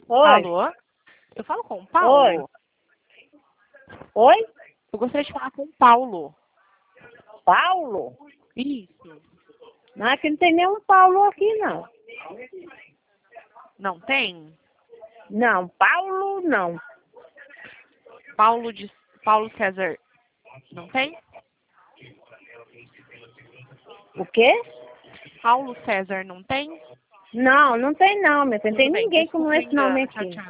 Oi, Alô? Eu falo com o oi, Paulo? oi, Eu gostaria de falar com o Paulo. Paulo? Isso. Não, aqui não tem nenhum Paulo aqui, não. Não tem? Não, Paulo não. Paulo César. Não tem? O quê? Paulo César não tem? Não, não tem não, meu filho. Não tem Tudo bem, ninguém com desculpa o esse nome engano. Tchau, aqui. tchau.